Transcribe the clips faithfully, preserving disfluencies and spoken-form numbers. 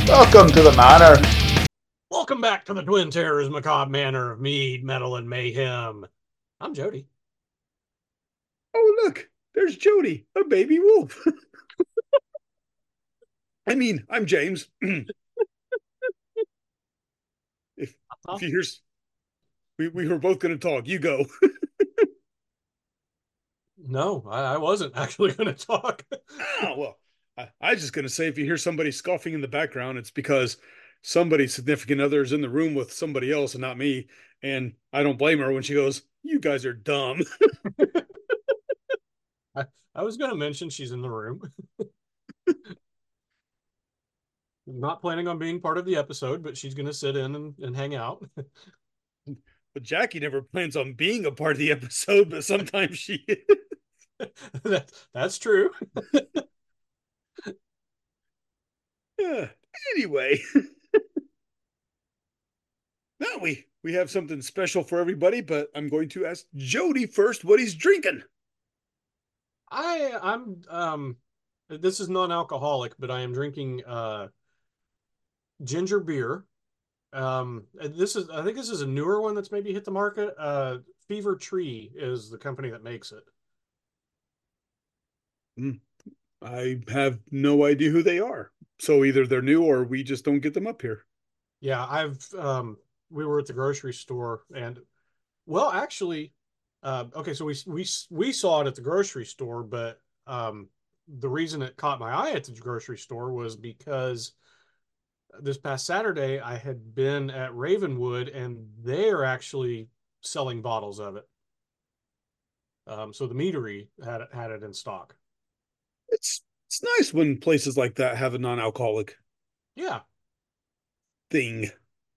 Welcome to the manor. Welcome back to the Twin Terrors Macabre Manor of Mead, Metal, and Mayhem. I'm Jody. Oh, look, there's Jody, a baby wolf. I mean, I'm James. if Huh? if you hear, we we were both going to talk. You go. No, I, I wasn't actually going to talk. oh well, I, I was just going to say if you hear somebody scoffing in the background, it's because somebody's significant other is in the room with somebody else and not me. And I don't blame her when she goes, "You guys are dumb." I, I was going to mention she's in the room. Not planning on being part of the episode, but she's going to sit in and, and hang out. But Jackie never plans on being a part of the episode, but sometimes she is. that, that's true. Yeah. Anyway, now we we have something special for everybody, but I'm going to ask Jody first what he's drinking. I I'm um this is non-alcoholic, but I am drinking uh ginger beer. Um, this is I think this is a newer one that's maybe hit the market. Uh, Fever Tree is the company that makes it. Hmm. I have no idea who they are. So either they're new or we just don't get them up here. Yeah, I've um we were at the grocery store and well, actually, uh, okay, so we we we saw it at the grocery store, but um the reason it caught my eye at the grocery store was because this past Saturday I had been at Ravenwood and they are actually selling bottles of it. Um, so the meadery had it had it in stock. It's it's nice when places like that have a non-alcoholic Yeah. thing.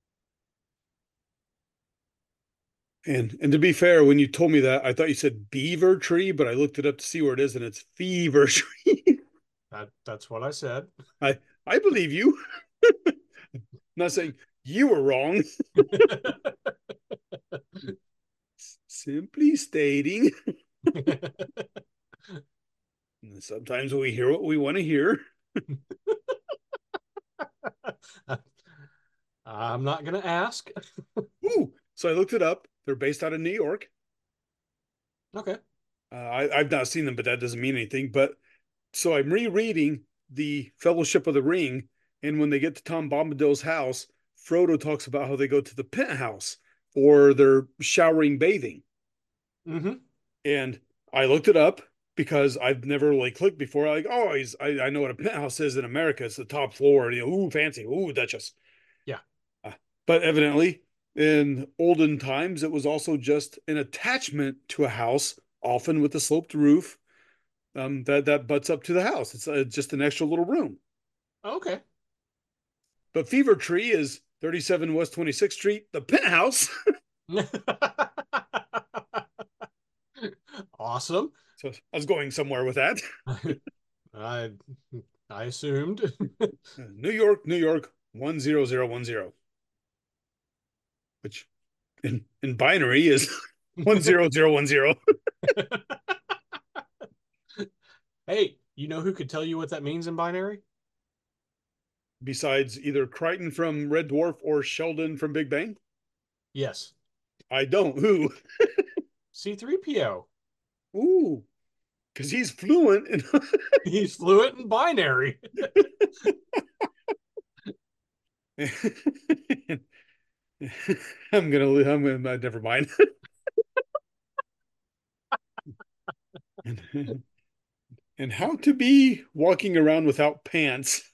And and to be fair, when you told me that, I thought you said beaver tree, but I looked it up to see where it is, and it's fever tree. That that's what I said. I I believe you. I'm not saying you were wrong. Simply stating. Sometimes we hear what we want to hear. I'm not gonna ask. Ooh, so I looked it up. They're based out of New York. Okay. Uh, I, I've not seen them, but that doesn't mean anything. But so I'm rereading the Fellowship of the Ring, and when they get to Tom Bombadil's house, Frodo talks about how they go to the penthouse or they're showering, bathing. Mm-hmm. And I looked it up because I've never like clicked before. Like, oh, he's, I, I know what a penthouse is in America. It's the top floor. You know, ooh, fancy. Ooh, Duchess. Yeah. Uh, but evidently, in olden times, it was also just an attachment to a house, often with a sloped roof um, that that butts up to the house. It's uh, just an extra little room. Okay. But Fever Tree is thirty-seven West twenty-sixth Street, the penthouse. Awesome. So I was going somewhere with that. I I assumed. New York, New York, one zero zero one zero, which in, in binary is one zero zero one zero. Hey, you know who could tell you what that means in binary? Besides either Crichton from Red Dwarf or Sheldon from Big Bang? Yes. I don't. Who? C three P O. Ooh, because he's fluent. In... He's fluent in binary. I'm gonna. I'm gonna. Never mind. and, and how to be walking around without pants.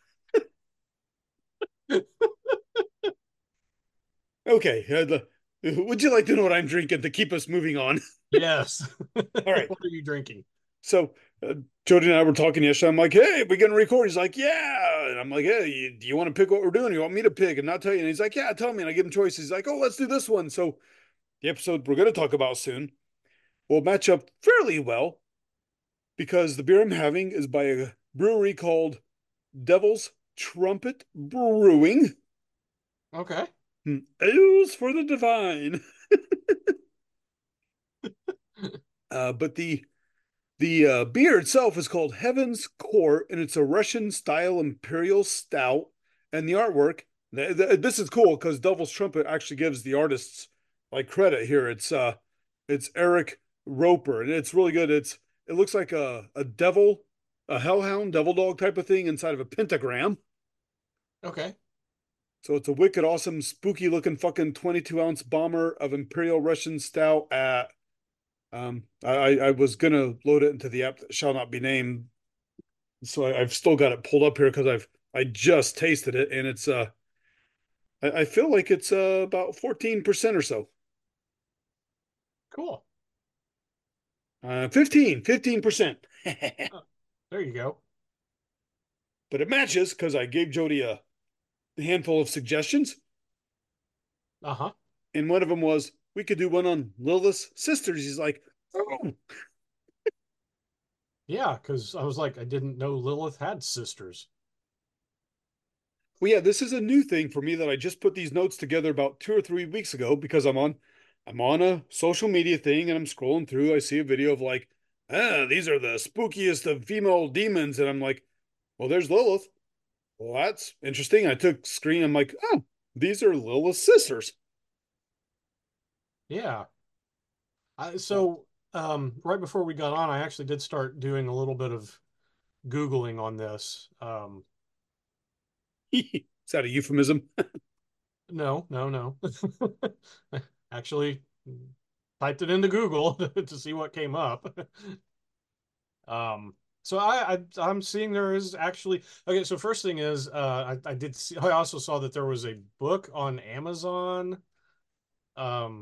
Okay. Uh, the, would you like to know what I'm drinking to keep us moving on? Yes. All right. What are you drinking? So uh, Jody and I were talking yesterday. I'm like, hey, we gonna record? He's like, yeah. And I'm like, hey, you, do you want to pick what we're doing? You want me to pick and not tell you? And he's like, yeah, tell me. And I give him choices. He's like, oh, let's do this one. So the episode we're gonna talk about soon will match up fairly well because the beer I'm having is by a brewery called Devil's Trumpet Brewing. Okay. Ales for the divine. Uh, but the the uh, beer itself is called Heaven's Court, and it's a Russian style imperial stout. and the artwork. th- th- This is cool because Devil's Trumpet actually gives the artists like credit here. It's uh, it's Eric Roper, and it's really good. It's it looks like a a devil, a hellhound, devil dog type of thing inside of a pentagram. Okay. So it's a wicked, awesome, spooky looking fucking twenty-two ounce bomber of Imperial Russian stout at um I I was gonna load it into the app that shall not be named. So I, I've still got it pulled up here because I've I just tasted it and it's uh I, I feel like it's uh about fourteen percent or so. Cool. Uh fifteen, fifteen percent. Uh, there you go. But it matches because I gave Jody a handful of suggestions, Uh-huh. and one of them was we could do one on Lilith's sisters. He's like, oh, Yeah, because I was like, I didn't know Lilith had sisters. well, yeah, this is a new thing for me that I just put these notes together about two or three weeks ago because I'm on I'm on a social media thing and I'm scrolling through. I see a video of like, ah, these are the spookiest of female demons, and I'm like, well, there's Lilith. Well, that's interesting. I took screen. I'm like, oh, these are Lilith's sisters. Yeah. I, Oh. so um, right before we got on, I actually did start doing a little bit of Googling on this. Um, Is that a euphemism? no, no, no. Actually, typed it into Google to see what came up. Um, so I, I I'm seeing there is actually okay. So first thing is, uh, I, I did see. I also saw that there was a book on Amazon. Um,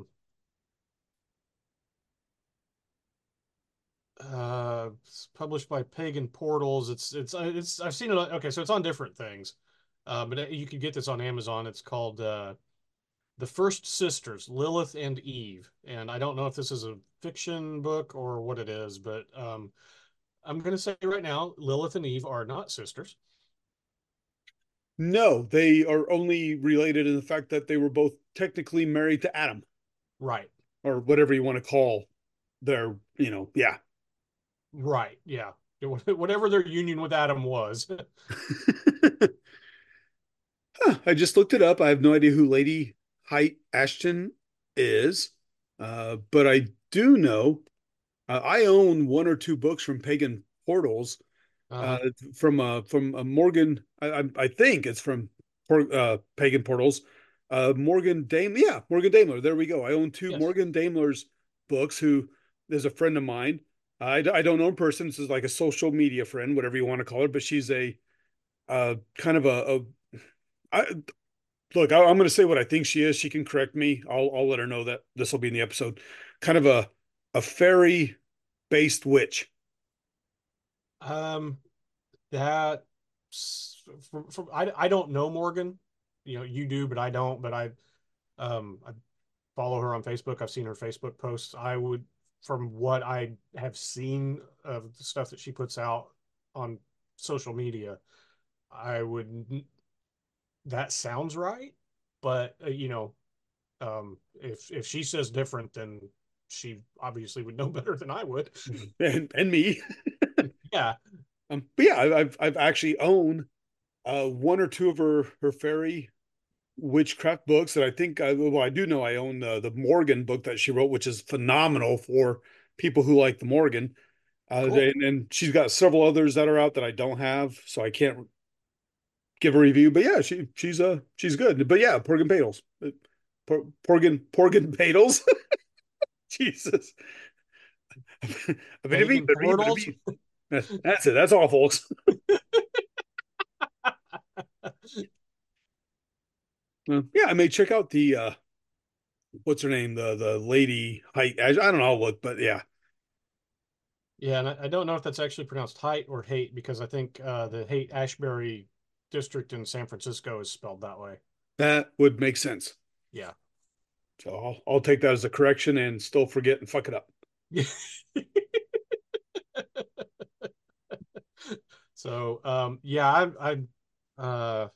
uh, it's published by Pagan Portals. It's it's uh, it's I've seen it. Okay, so it's on different things. Uh, but you can get this on Amazon. It's called uh, The First Sisters, Lilith and Eve. And I don't know if this is a fiction book or what it is, but um, I'm going to say right now, Lilith and Eve are not sisters. No, they are only related in the fact that they were both technically married to Adam Right. or whatever you want to call their, you know, yeah. Right. Yeah. Whatever their union with Adam was. Huh, I just looked it up. I have no idea who Lady Height Ashton is, uh, but I do know uh, I own one or two books from Pagan Portals uh, Uh-huh. from uh, from uh, Morgan. I, I, I think it's from uh, Pagan Portals. Uh, Morgan Dame, yeah, Morgan Daimler. There we go. I own two Yes. Morgan Daimler's books. Who is a friend of mine. I, I don't know in person. This is like a social media friend, whatever you want to call her. But she's a uh, kind of a, a I, look. I, I'm going to say what I think she is. She can correct me. I'll I'll let her know that this will be in the episode. Kind of a a fairy based witch. Um, that from, from I I don't know Morgan. You know, you do, but I don't. But I um I follow her on Facebook. I've seen her Facebook posts. I would, from what I have seen of the stuff that she puts out on social media, I would that sounds right. But uh, you know, um, if if she says different, then she obviously would know better than I would. and and me. Yeah. Um, but yeah, I've I've actually owned uh, one or two of her her fairy witchcraft books that I think I well I do know I own the the Morgan book that she wrote, which is phenomenal for people who like the Morgan. Uh, Cool. and, and she's got several others that are out that I don't have, so I can't give a review. But yeah, she she's uh she's good. But yeah, Porgan Padles, Porgan Porgan Padles. Jesus, Pagan portals. that's it. That's all, folks. Uh, yeah, I may check out the uh what's her name? The the lady height. I, I don't know how to look, but yeah. Yeah, and I, I don't know if that's actually pronounced height or hate because I think uh, the Haight Ashbury district in San Francisco is spelled that way. That would make sense. Yeah. So I'll I'll take that as a correction and still forget and fuck it up. So um, yeah, I I uh,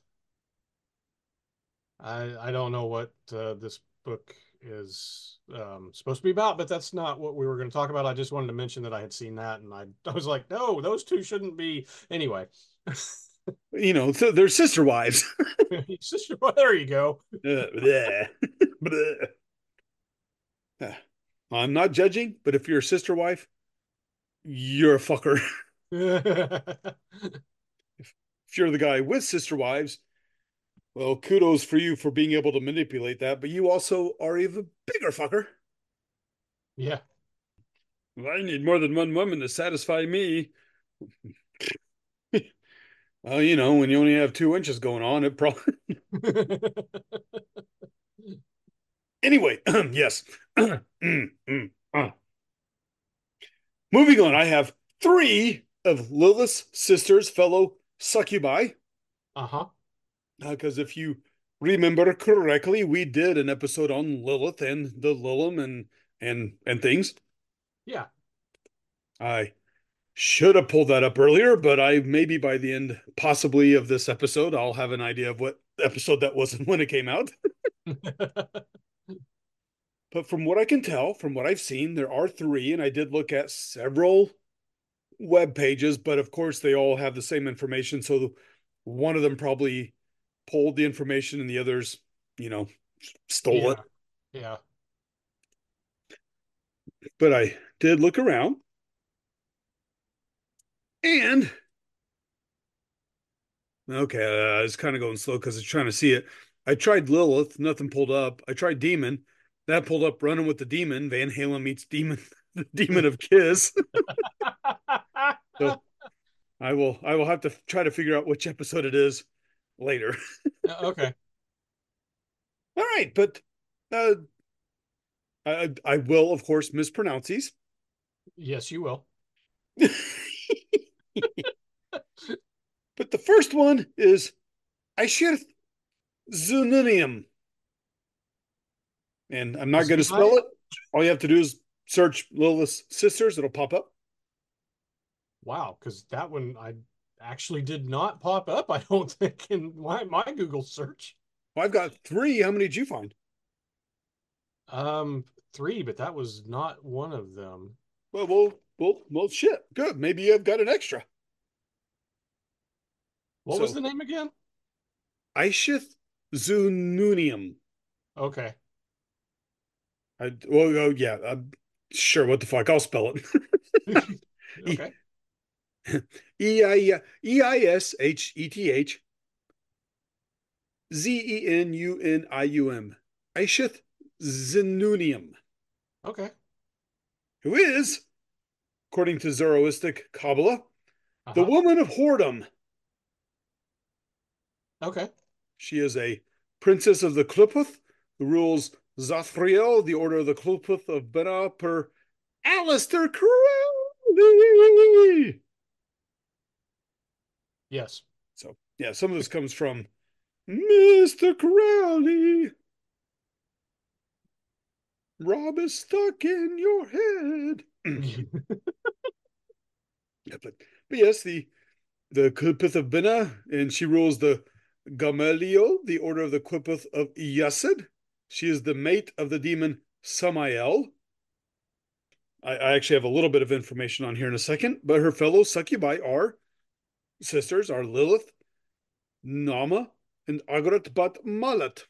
I I don't know what uh, this book is um, supposed to be about, but that's not what we were going to talk about. I just wanted to mention that I had seen that, and I I was like, no, those two shouldn't be anyway. You know, th- they're sister wives. Sister, well, there you go. Uh, bleh. Bleh. Uh, I'm not judging, but if you're a sister wife, you're a fucker. If you're the guy with sister wives, well, kudos for you for being able to manipulate that, but you also are even bigger fucker. Yeah. I need more than one woman to satisfy me. Well, you know, when you only have two inches going on, it probably. Anyway, yes. Mm, mm, uh. Moving on, I have three of Lilith's sisters' fellow succubi. Uh-huh. Because uh, if you remember correctly, we did an episode on Lilith and the Lilim and and and things. Yeah. I should have pulled that up earlier, but I maybe by the end, possibly of this episode, I'll have an idea of what episode that was and when it came out. But from what I can tell, from what I've seen, there are three, and I did look at several web pages, but of course they all have the same information. So one of them probably pulled the information and the others, you know, stole it. Yeah. Yeah. But I did look around and okay, uh, I was kind of going slow because I was trying to see it. I tried Lilith, nothing pulled up. I tried Demon, that pulled up Running with the Demon. Van Halen meets Demon, the Demon of Kiss. So I will, I will have to try to figure out which episode it is later. Okay. All right, but uh, I, I will, of course, mispronounce these. Yes, you will. But the first one is Aishir Zununium. And I'm not going to spell it. All you have to do is search Lilith's sisters. It'll pop up. Wow, because that one I actually did not pop up, I don't think, in my, my Google search. Well, I've got three. How many did you find? Um, three, but that was not one of them. Well, well, well, well, shit. Good. Maybe you've got an extra. What was So, the name again? Aishith Zununium. Okay. I, well, oh, yeah. I'm sure. What the fuck? I'll spell it. Okay. E I E I S H E T H Z E N U N I U M. Aishith Zenunium, Okay. who is, according to Zoroastic Kabbalah, the Uh-huh. woman of whoredom. Okay. She is a princess of the Kluputh who rules Zathriel, the order of the Kluputh of Bena per Alistair Crowley. Yes. So, yeah, some of this comes from Mister Crowley. Rob is stuck in your head. Yeah, but, but yes, the the Qliphoth of Bina, and she rules the Gamaliel, the order of the Qliphoth of Yasid. She is the mate of the demon Samael. I, I actually have a little bit of information on here in a second, but her fellow succubi are sisters are Lilith, Nama, and Agrat Bat Malat.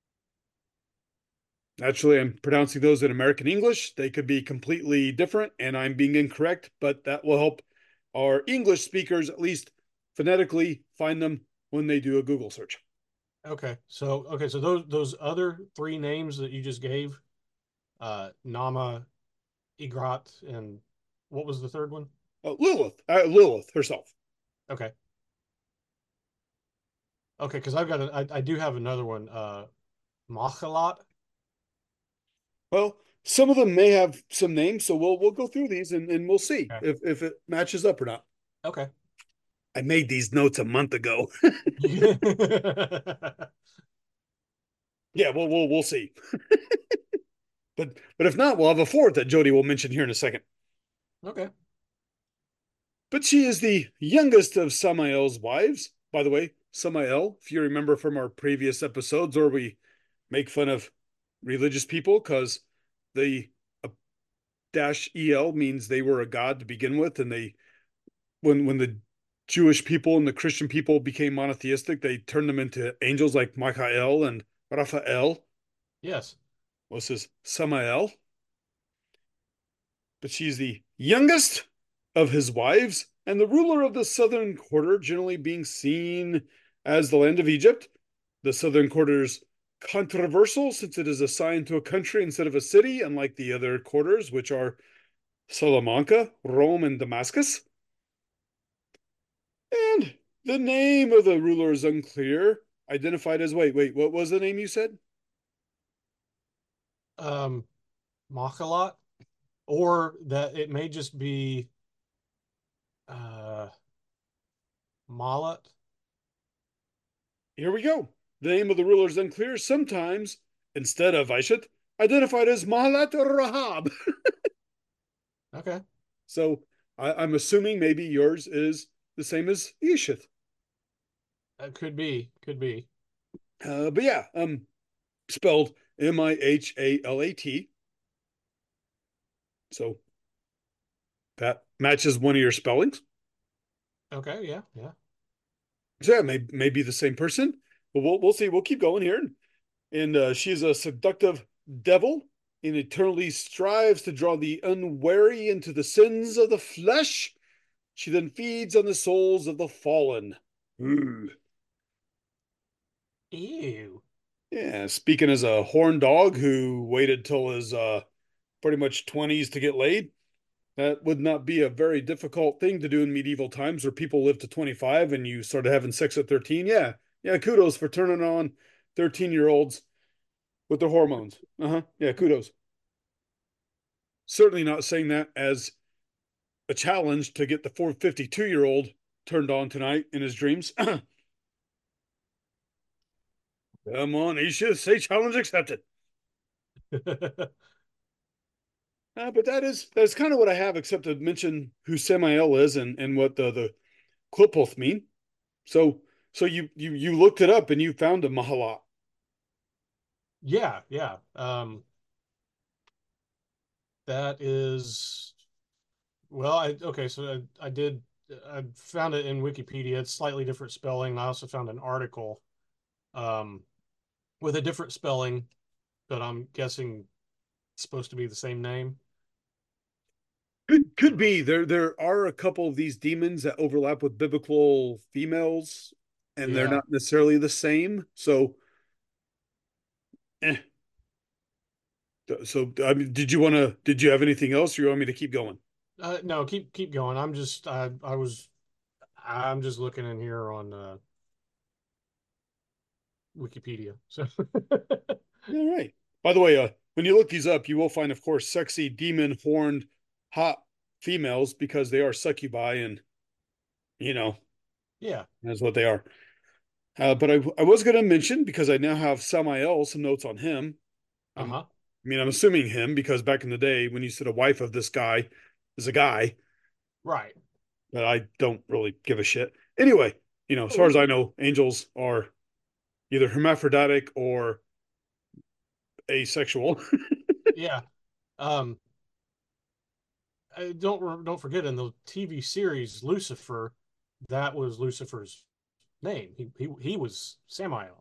Actually, I'm pronouncing those in American English. They could be completely different, and I'm being incorrect, but that will help our English speakers at least phonetically find them when they do a Google search. Okay. So okay, so those those other three names that you just gave, uh Nama, Igrat, and what was the third one? Uh, Lilith, uh, Lilith herself. Okay. Okay, because I've got a, I, I do have another one. Uh Machalat. Well, some of them may have some names, so we'll we'll go through these and, and we'll see Okay. if, if it matches up or not. Okay. I made these notes a month ago. Yeah, well, we'll we'll see. but but if not, we'll have a fourth that Jody will mention here in a second. Okay. But she is the youngest of Samael's wives. By the way, Samael, if you remember from our previous episodes, or we make fun of religious people because the uh, dash el means they were a god to begin with, and they when when the Jewish people and the Christian people became monotheistic, they turned them into angels like Michael and Raphael. Yes. What's this? Samael. But she's the youngest of his wives and the ruler of the southern quarter, generally being seen as the land of Egypt. The southern quarter is controversial since it is assigned to a country instead of a city, unlike the other quarters, which are Salamanca, Rome, and Damascus. And the name of the ruler is unclear. Identified as, wait, wait, what was the name you said? Um, Machalat, or that it may just be uh Malat. Here we go. The name of the ruler is unclear. Sometimes, instead of Aishat, identified as Mahalat Rahab. Okay. So I, I'm assuming maybe yours is the same as Yeshith. That could be, could be. Uh, but yeah, um, spelled M I H A L A T. So that matches one of your spellings. Okay, yeah, yeah. So yeah, may, may be the same person, but we'll we'll see. We'll keep going here. And uh, she's a seductive devil and eternally strives to draw the unwary into the sins of the flesh. She then feeds on the souls of the fallen. Ooh. Ew. Yeah, speaking as a horn dog who waited till his uh, pretty much twenties to get laid, that would not be a very difficult thing to do in medieval times where people lived to twenty-five and you started having sex at thirteen. Yeah, yeah, kudos for turning on thirteen year olds with their hormones. Uh huh. Yeah, kudos. Certainly not saying that as a challenge to get the four hundred fifty-two year old turned on tonight in his dreams. Come on, he should say challenge accepted. Uh, but that is that's kind of what I have, except to mention who Samael is and, and what the the Qliphoth mean. So so you you you looked it up and you found a Mahalat. Yeah, yeah. Um, that is well, I okay, so I, I did I found it in Wikipedia. It's slightly different spelling. I also found an article um with a different spelling, but I'm guessing it's supposed to be the same name. Could could Um, be there there are a couple of these demons that overlap with biblical females, and they're yeah. not necessarily the same. So, eh. So I mean, did you want to? Did you have anything else, or you want me to keep going? Uh, no, keep keep going. I'm just I I was I'm just looking in here on uh Wikipedia. So All right. By the way, uh, when you look these up, you will find, of course, sexy demon horned hot females because they are succubi, and you know yeah. that's what they are. Uh, but I, I was going to mention because I now have Samael, some notes on him. I'm, Uh-huh. I mean, I'm assuming him because back in the day when you said a wife of this guy is a guy, Right. but I don't really give a shit. Anyway, you know, as Oh, far we as I know, angels are either hermaphroditic or asexual. yeah. Um I don't don't forget in the T V series Lucifer, that was Lucifer's name. He he he was Samael,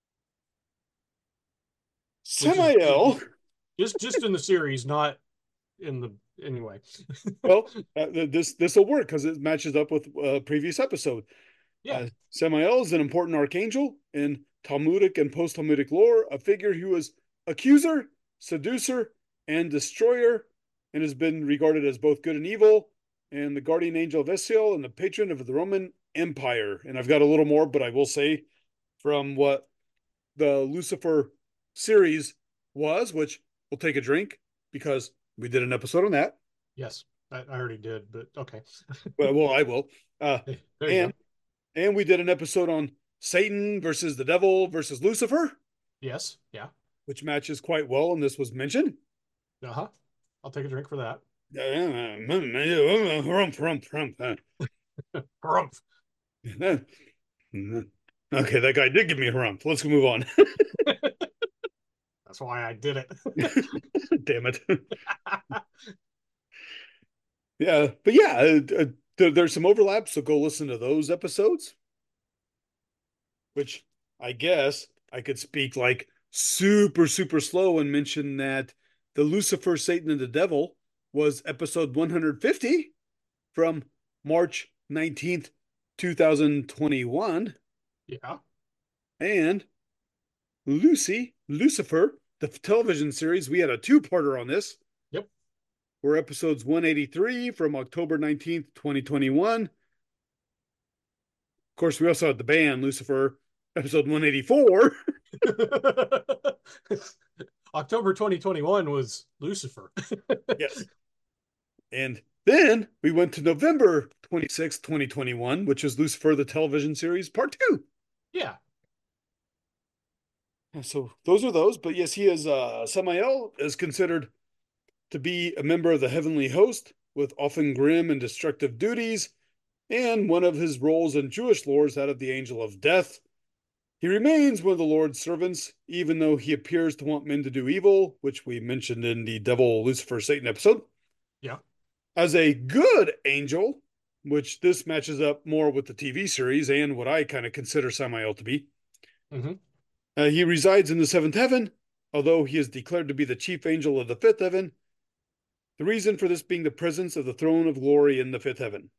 which is Samael. just just in the series, not in the anyway. Well, uh, this this will work because it matches up with a uh, previous episode. Yeah. Uh, Samael is an important archangel in Talmudic and post-Talmudic lore, a figure who is accuser, seducer, and destroyer, and has been regarded as both good and evil, and the guardian angel of Essiel and the patron of the Roman Empire. And I've got a little more, but I will say from what the Lucifer series was, which we'll take a drink because we did an episode on that. Yes. I, I already did, but okay. Well, well I will. Uh, There you and go. and we did an episode on Satan versus the devil versus Lucifer, Yes. Yeah. which matches quite well, and this was mentioned. Uh-huh. I'll take a drink for that. Rump, rump, rump. Harumph. Okay, that guy did give me a rump. Let's move on. That's why I did it. Damn it. Yeah, but yeah, uh, uh, there, there's some overlap, so go listen to those episodes, which I guess I could speak like super, super slow and mention that the Lucifer, Satan, and the Devil was episode one hundred fifty from March nineteenth, twenty twenty-one. Yeah. And Lucy, Lucifer, the television series, we had a two-parter on this. Yep. We're episodes one eighty-three from October nineteenth, twenty twenty-one. Of course, we also had the band Lucifer, episode one eighty-four. October twenty twenty-one was Lucifer. Yes. And then we went to November twenty-sixth, twenty twenty-one, which is Lucifer, the television series, part two. Yeah. So those are those. But yes, he is, uh, Samael is considered to be a member of the heavenly host with often grim and destructive duties. And one of his roles in Jewish lore is that of the angel of death. He remains one of the Lord's servants, even though he appears to want men to do evil, which we mentioned in the Devil, Lucifer, Satan episode. Yeah. As a good angel, which this matches up more with the T V series and what I kind of consider Samael to be. Mm-hmm. Uh, he resides in the seventh heaven, although he is declared to be the chief angel of the fifth heaven. The reason for this being the presence of the throne of glory in the fifth heaven.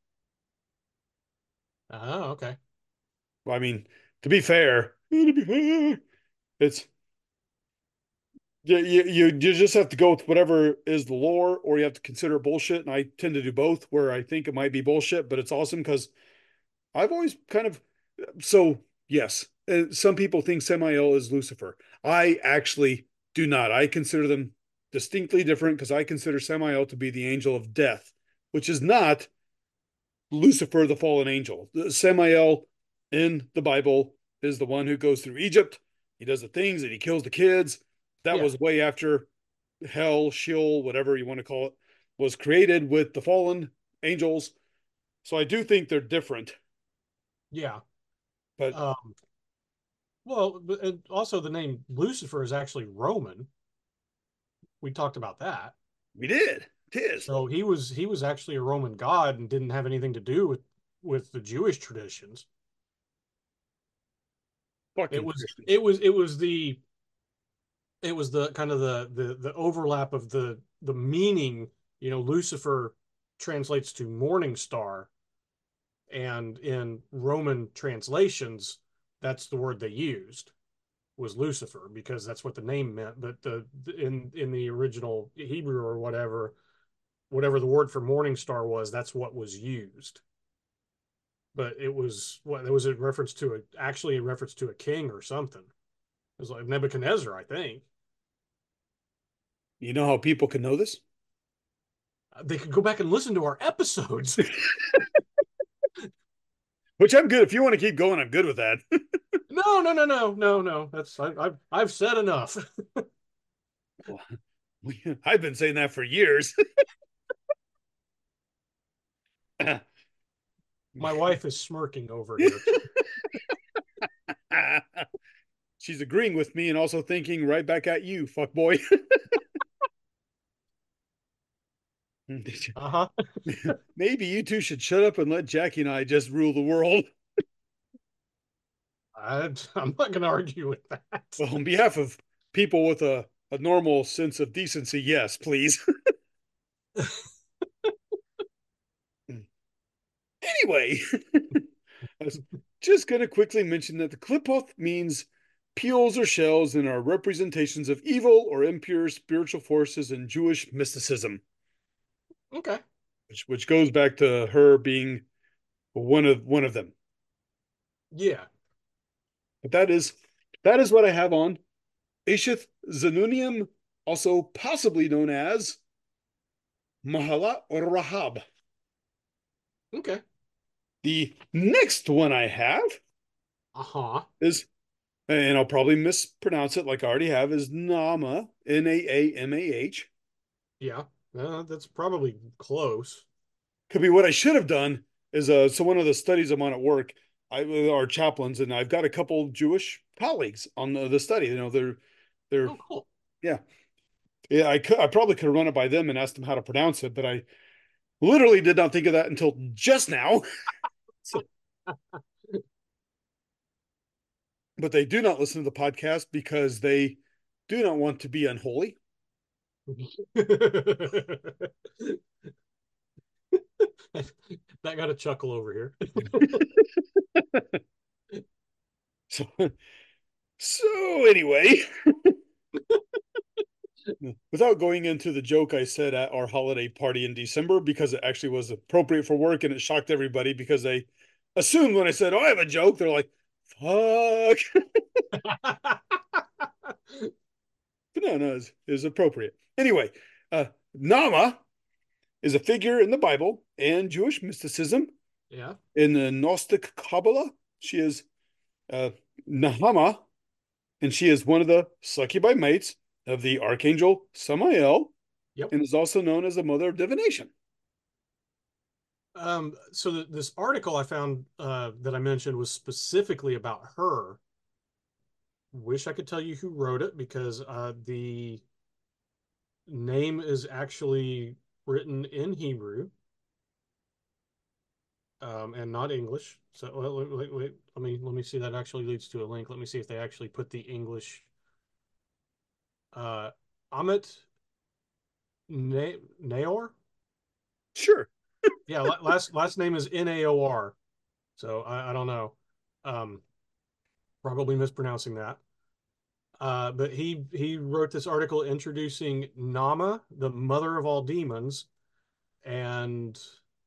Oh, okay. Well, I mean, to be fair, it's you, you you just have to go with whatever is the lore, or you have to consider bullshit. And I tend to do both, where I think it might be bullshit, but it's awesome because I've always kind of so yes. Uh, some people think Samael is Lucifer. I actually do not. I consider them distinctly different because I consider Samael to be the angel of death, which is not Lucifer, the fallen angel. Samael in the Bible is the one who goes through Egypt. He does the things and he kills the kids. That Yeah. was way after hell, Sheol, whatever you want to call it, was created with the fallen angels. So I do think they're different. Yeah. But Um, well, and also the name Lucifer is actually Roman. We talked about that. we did. It is. So he was he was actually a Roman god and didn't have anything to do with with the Jewish traditions. It Fucking was Christians. it was it was the it was the kind of the the the overlap of the the meaning. You know, Lucifer translates to morning star, and in Roman translations, that's the word they used was Lucifer because that's what the name meant. But the in in the original Hebrew or whatever, whatever the word for morning star was, that's what was used. But it was what it was in reference to a actually in reference to a king or something. It was like Nebuchadnezzar, I think. You know how people can know this? They could go back and listen to our episodes. Which I'm good. If you want to keep going, I'm good with that. No, no, no, no, no, no. That's I, I've I've said enough. I've been saying that for years. My wife is smirking over here. She's agreeing with me and also thinking right back at you, fuck boy. Uh huh. Maybe you two should shut up and let Jackie and I just rule the world. I, I'm not going to argue with that. Well, on behalf of people with a, a normal sense of decency, yes, please. Anyway, I was just going to quickly mention that the Qliphoth means peels or shells and are representations of evil or impure spiritual forces in Jewish mysticism, Okay. which, which goes back to her being one of one of them. Yeah. But that is that is what I have on Ashith Zanunium, also possibly known as Mahala or Rahab. Okay. The next one I have Uh huh. is, and I'll probably mispronounce it like I already have, is Nama, N A A M A H. Yeah. Uh, that's probably close. Could be what I should have done is uh so one of the studies I'm on at work, I are chaplains, and I've got a couple Jewish colleagues on the, the study. You know, they're they're Oh, cool. yeah. Yeah, I could I probably could have run it by them and asked them how to pronounce it, but I Literally did not think of that until just now. So, but they do not listen to the podcast because they do not want to be unholy. That got a chuckle over here. So, so anyway, without going into the joke I said at our holiday party in December, because it actually was appropriate for work and it shocked everybody because they assumed when I said, "Oh, I have a joke," they're like, "Fuck." But no, no, it's, it's appropriate. Anyway, uh, Nama is a figure in the Bible and Jewish mysticism. Yeah. In the Gnostic Kabbalah, she is uh, Nahama, and she is one of the succubi mates of the archangel Samael, Yep. and is also known as the mother of divination. Um, so th this article I found uh, that I mentioned was specifically about her. Wish I could tell you who wrote it because uh, the name is actually written in Hebrew um, and not English. So wait, wait, wait, let me let me see. That actually leads to a link. Let me see if they actually put the English. Uh, Amit Na Naor. Sure. Yeah, last last name is N A O R. So I, I don't know. Um, probably mispronouncing that. Uh, but he he wrote this article introducing Nama, the mother of all demons, and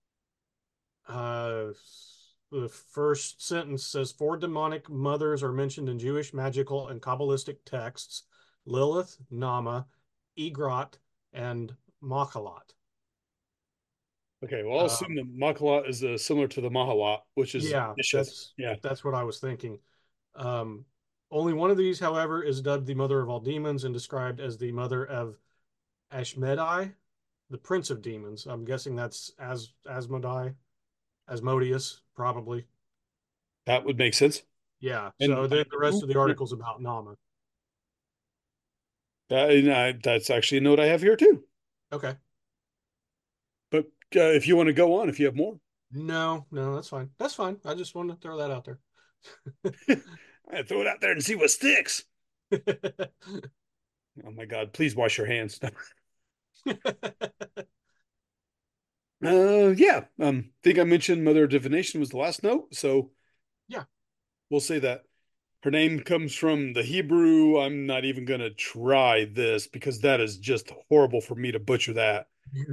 uh, the first sentence says four demonic mothers are mentioned in Jewish magical and Kabbalistic texts: Lilith, Nama, Egrat, and Machalat. Okay, well, I'll assume Um, the Makalat is uh, similar to the Mahalat, which is yeah, vicious. that's Yeah, that's what I was thinking. Um, only one of these, however, is dubbed the mother of all demons and described as the mother of Ashmedai, the prince of demons. I'm guessing that's As Asmodai, Asmodeus, probably. that would make sense. Yeah. And So then the rest ooh, of the yeah, article's about Nama. that, and I, that's actually a note I have here too. Okay. But uh, if you want to go on, if you have more, No, no, that's fine. That's fine. I just wanted to throw that out there. I throw it out there and see what sticks. Oh my God! Please wash your hands. Uh, yeah. Um, I think I mentioned Mother of Divination was the last note, so Yeah. we'll say that her name comes from the Hebrew. I'm not even gonna try this because that is just horrible for me to butcher that.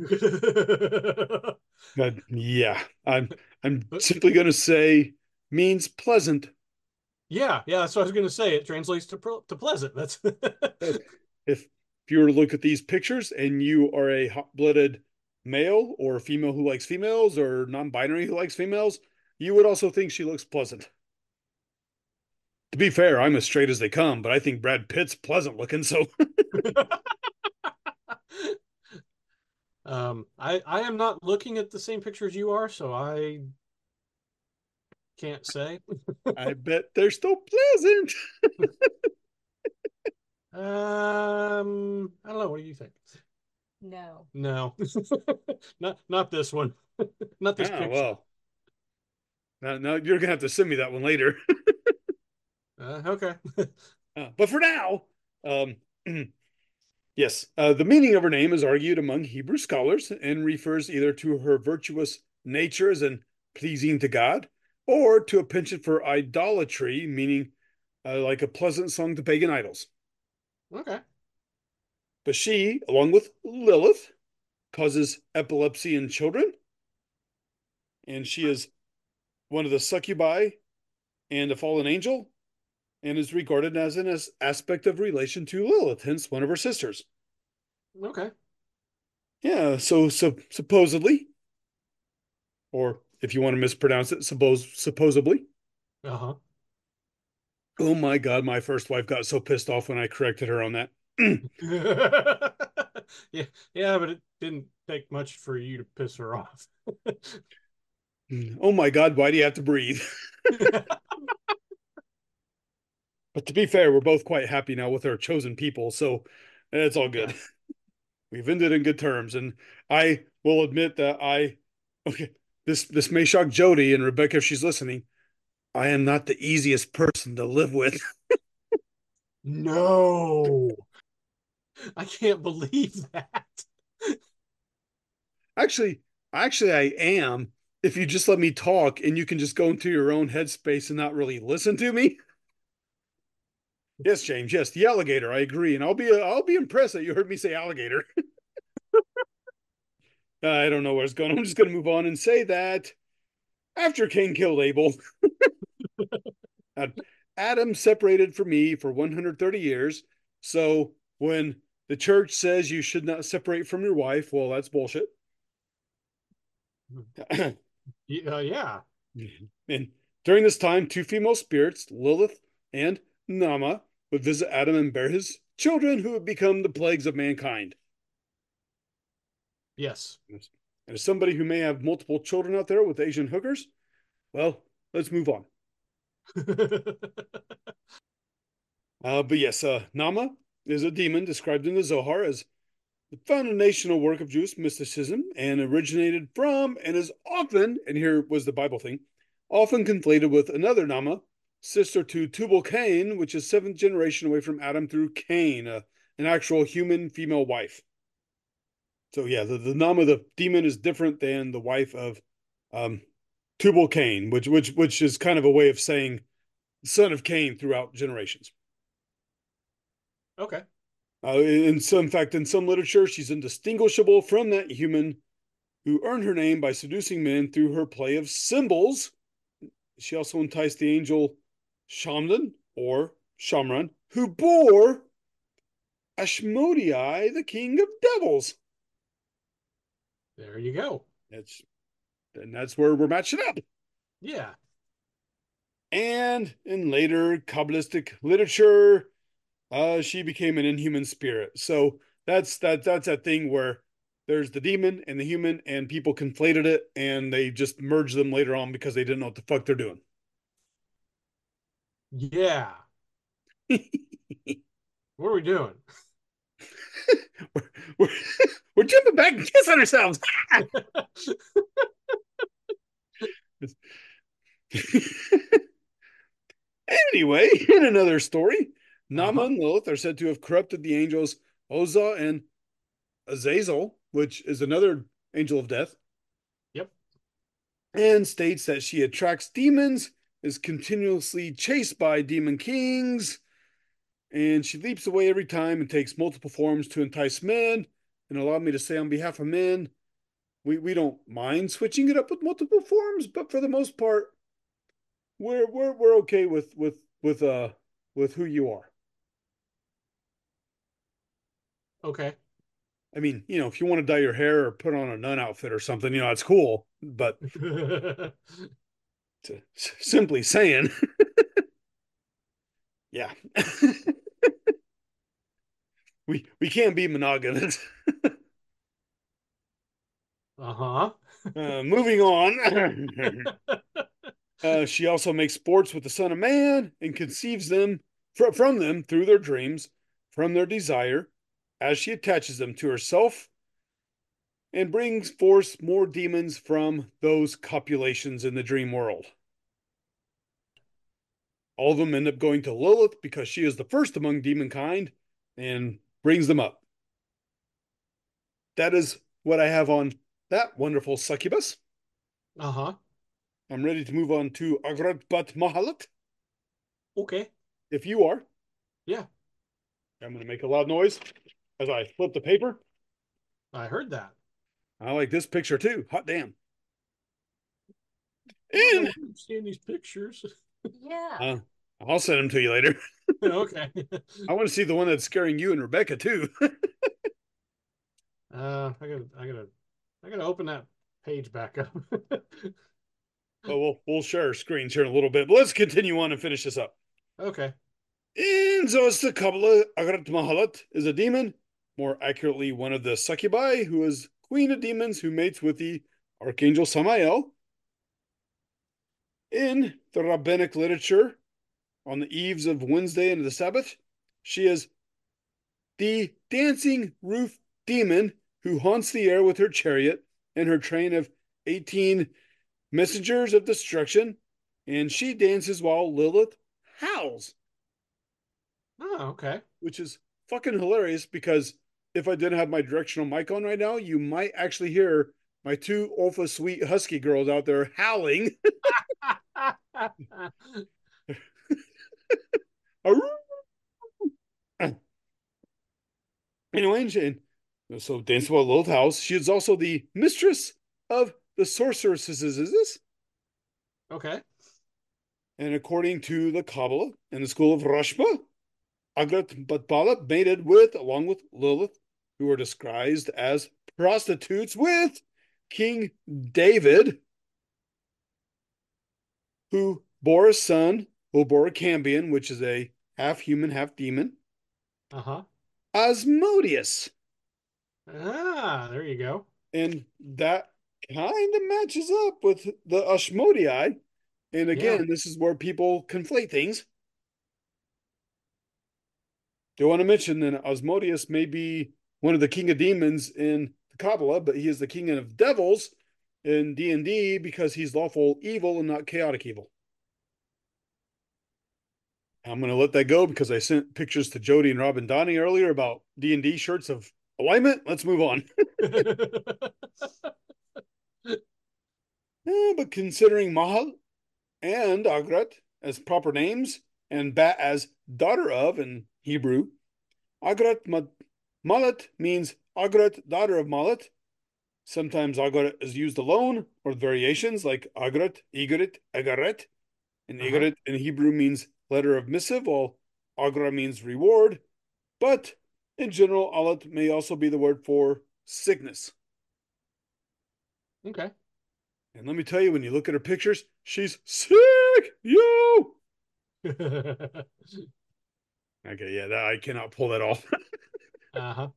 But yeah, I'm I'm But simply gonna say means pleasant. yeah, yeah, that's what I was going to say. It translates to to pleasant. That's If if you were to look at these pictures and you are a hot-blooded male or a female who likes females or non-binary who likes females, you would also think she looks pleasant. To be fair, I'm as straight as they come, but I think Brad Pitt's pleasant looking. So um I I am not looking at the same pictures you are, so I can't say. I bet they're still pleasant. Um, I don't know. What do you think? No. No, not not this one. Not this Ah, picture. well, now, now you're gonna have to send me that one later. Uh, okay. Uh, but for now, um, yes, uh, the meaning of her name is argued among Hebrew scholars and refers either to her virtuous nature as in pleasing to God, or to a penchant for idolatry, meaning uh, like a pleasant song to pagan idols. Okay. But she, along with Lilith, causes epilepsy in children, and she is one of the succubi and a fallen angel, and is regarded as an as aspect of relation to Lilith, hence one of her sisters. Okay. Yeah, so so supposedly, or if you want to mispronounce it, suppose supposedly. Uh-huh. Oh my God, my first wife got so pissed off when I corrected her on that. Yeah, yeah, but it didn't take much for you to piss her off. Oh my God, why do you have to breathe? But to be fair, we're both quite happy now with our chosen people, so it's all Yeah. good. We've ended in good terms, and I will admit that I, okay, this this may shock Jody and Rebecca if she's listening. I am not the easiest person to live with. No, I can't believe that. Actually, actually, I am. If you just let me talk and you can just go into your own headspace and not really listen to me. Yes, James. Yes, the alligator. I agree, and I'll be I'll be impressed that you heard me say alligator. I don't know where it's going. I'm just going to move on and say that after Cain killed Abel, Adam separated from me for one hundred thirty years. So when the church says you should not separate from your wife, well, that's bullshit. Yeah, yeah. And during this time, two female spirits, Lilith and Nama, would visit Adam and bear his children who would become the plagues of mankind. Yes. And as somebody who may have multiple children out there with Asian hookers, well, let's move on. Uh, but yes, uh, Nama is a demon described in the Zohar as the foundational work of Jewish mysticism and originated from and is often, and here was the Bible thing, often conflated with another Nama, sister to Tubal Cain, which is seventh generation away from Adam through Cain, uh, an actual human female wife. So yeah, the, the Nama, the demon, is different than the wife of um, Tubal Cain, which which which is kind of a way of saying son of Cain throughout generations. Okay. Uh, in some, in fact, in some literature, she's indistinguishable from that human who earned her name by seducing men through her play of symbols. She also enticed the angel Shamdan or Shamran, who bore Ashmodai, the king of devils. There you go. That's and that's where we're matching up. Yeah. And in later Kabbalistic literature, uh, she became an inhuman spirit. So that's that that's that thing where there's the demon and the human, and people conflated it and they just merged them later on because they didn't know what the fuck they're doing. Yeah. What are we doing? we're, we're, we're jumping back and kissing ourselves. Anyway, in another story, Nama Uh-huh. and Lilith are said to have corrupted the angels Oza and Azazel, which is another angel of death, Yep. and states that she attracts demons, is continuously chased by demon kings, and she leaps away every time and takes multiple forms to entice men. And allow me to say on behalf of men, we, we don't mind switching it up with multiple forms, but for the most part, we're we're we're okay with with with uh with who you are. Okay. I mean, you know, if you want to dye your hair or put on a nun outfit or something, you know, it's cool. But to, simply saying, yeah, we we can't be monogamous. Uh-huh. Uh, moving on. Uh, she also makes sports with the Son of Man and conceives them fr- from them through their dreams, from their desire, as she attaches them to herself and brings forth more demons from those copulations in the dream world. All of them end up going to Lilith because she is the first among demon kind and brings them up. That is what I have on that wonderful succubus. Uh-huh. I'm ready to move on to Agrat Bat Mahalat. Okay. If you are, Yeah. I'm going to make a loud noise as I flip the paper. I heard that. I like this picture too. Hot damn. I don't know And where I'm seeing these pictures. Yeah. uh, I'll send them to you later. Okay. I want to see the one that's scaring you and Rebecca too. Uh, I gotta, I gotta, I gotta open that page back up. But we'll we'll share our screens here in a little bit. But let's continue on and finish this up. Okay. And so it's the Kabbalah. Agrat Mahalat is a demon, more accurately, one of the succubi, who is queen of demons who mates with the archangel Samael. In the rabbinic literature, on the eves of Wednesday and the Sabbath, she is the dancing roof demon who haunts the air with her chariot and her train of eighteen messengers of destruction, and she dances while Lilith howls. Oh, okay. Which is fucking hilarious because if I didn't have my directional mic on right now, you might actually hear my two alpha sweet husky girls out there howling. Anyway, Jane. So Dance About Lilith House. She is also the mistress of the sorceresses. Is this? Okay. And according to the Kabbalah and the school of Rashba, Agrat Batbala mated with, along with Lilith, who were disguised as prostitutes with King David, who bore a son, who bore a Cambion, which is a half human, half demon, Uh-huh. Asmodeus. Ah, there you go. And that kind of matches up with the Ashmodii. And Yeah. again, this is where people conflate things. Do want to mention that Asmodeus may be one of the king of demons in the Kabbalah, but he is the king of devils in D and D because he's lawful evil and not chaotic evil. I'm going to let that go because I sent pictures to Jody and Robin Donnie earlier about D and D shirts of alignment. Let's move on. Eh, but considering Mahal and Agrat as proper names and Bat as daughter of in Hebrew, Agrat Malat means Agrat, daughter of Malat. Sometimes Agrat is used alone or variations like Agrat, Igrit, Agaret. And Uh-huh. Igrit in Hebrew means letter of missive, while Agra means reward. But in general, Alat may also be the word for sickness. Okay. And let me tell you, when you look at her pictures, she's sick. Yo. Okay, yeah, that, I cannot pull that off. Uh-huh.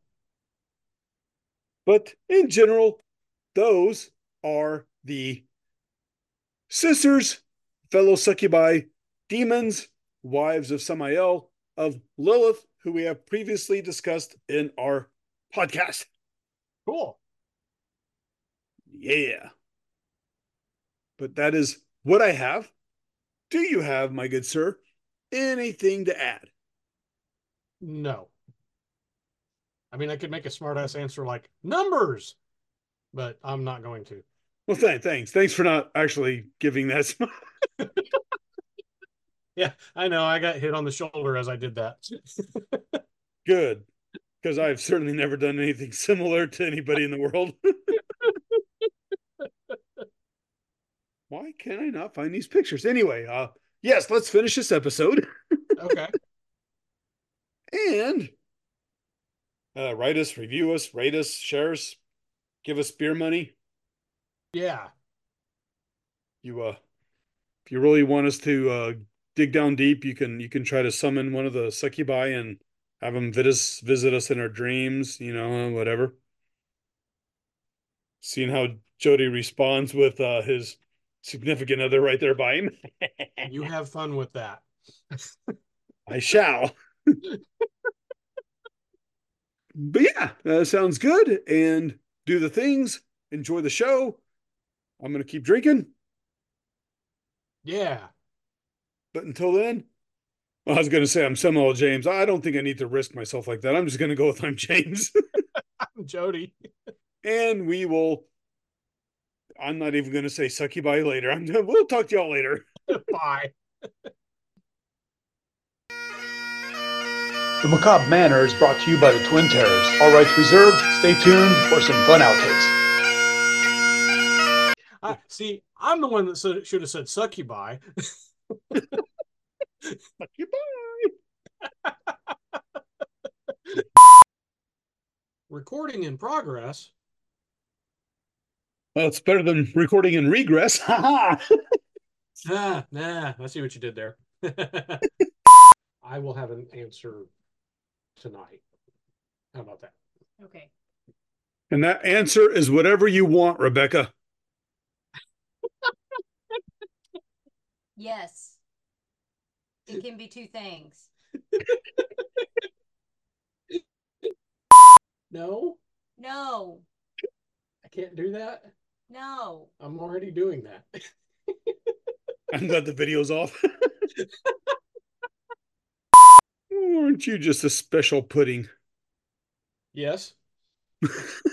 But in general, those are the sisters, fellow succubi, demons, wives of Samael, of Lilith, who we have previously discussed in our podcast. Cool. Yeah. But that is what I have. Do you have, my good sir, anything to add? No. I mean, I could make a smartass answer like numbers, but I'm not going to. Well, th- thanks. Thanks for not actually giving that. Yeah, I know. I got hit on the shoulder as I did that. Good, because I've certainly never done anything similar to anybody in the world. Why can I not find these pictures? Anyway, uh, yes, let's finish this episode. Okay. And uh, write us, review us, rate us, share us, give us beer money. Yeah. You, uh, if you really want us to uh, dig down deep, you can you can try to summon one of the succubi and have them visit us, visit us in our dreams. You know, whatever. Seeing how Jody responds with uh, his significant other right there by him. You have fun with that. I shall. But yeah, that sounds good. And do the things. Enjoy the show. I'm going to keep drinking. Yeah. But until then, I was going to say I'm Samuel James. I don't think I need to risk myself like that. I'm just going to go with I'm James. I'm Jody. And we will. I'm not even going to say succubi later. I'm, we'll talk to y'all later. Bye. The Macabre Manor is brought to you by the Twin Terrors. All rights reserved. Stay tuned for some fun outtakes. I, see, I'm the one that said, should have said succubi. Succubi. Recording in progress. Well, it's better than recording in regress. Ha Ah, nah, I see what you did there. I will have an answer tonight. How about that? Okay. And that answer is whatever you want, Rebecca. Yes. It can be two things. No, No. I can't do that. No. I'm already doing that. I'm glad the video's off. Aren't you just a special pudding? Yes.